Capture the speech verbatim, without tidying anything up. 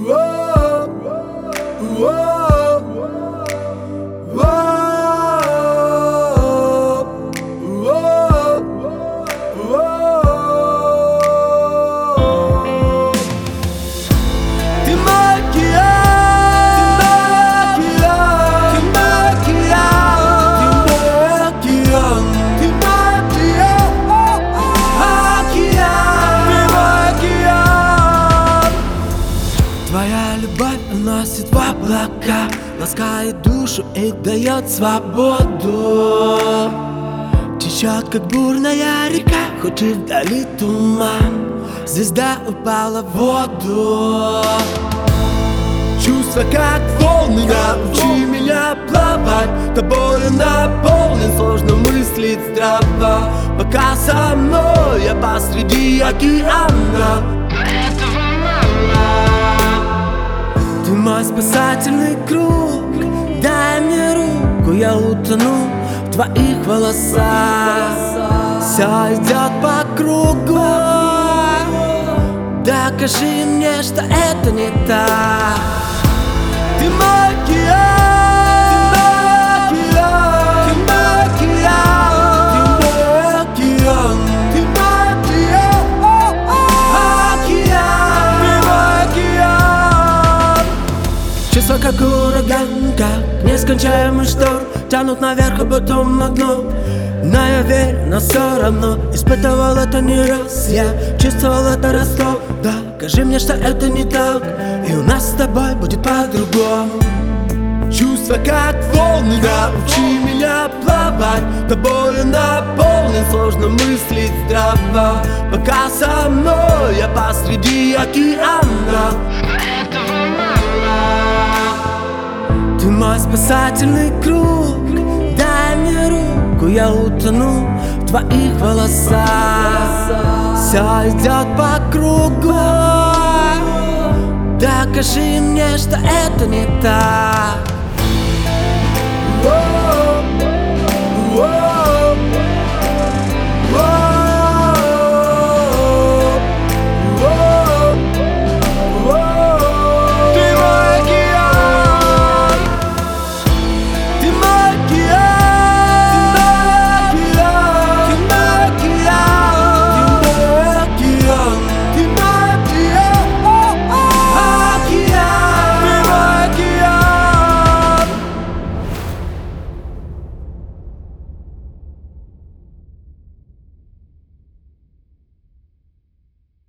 Твоя любовь уносит в облака, ласкает душу и дает свободу. Течет, как бурная река, хоть и вдали туман, звезда упала в воду. Чувства, как волны, научи меня плавать. Тобою наполнен, сложно мыслить здраво. Пока со мной я посреди океана. Ты мой спасательный круг, дай мне руку, я утону в твоих волосах. Все идет по кругу, докажи мне, что это не так. Ты мой океан, ты мой океан, ты мой океан, ты мой океан, ты мой океан. Чувства как ураган, как нескончаемый шторм, тянут наверх, а потом на дно. Но я верю, но все равно испытывал это не раз. Я чувствовал это ростом. Докажи мне, что это не так, и у нас с тобой будет по-другому. Чувства как волны, научи меня плавать. Тобою наполнен, сложно мыслить здраво. Пока со мной я посреди океана. Этого мало. Ты мой спасательный круг, дай мне руку, я утону в твоих волосах. Все идет по кругу, докажи мне, что это не так.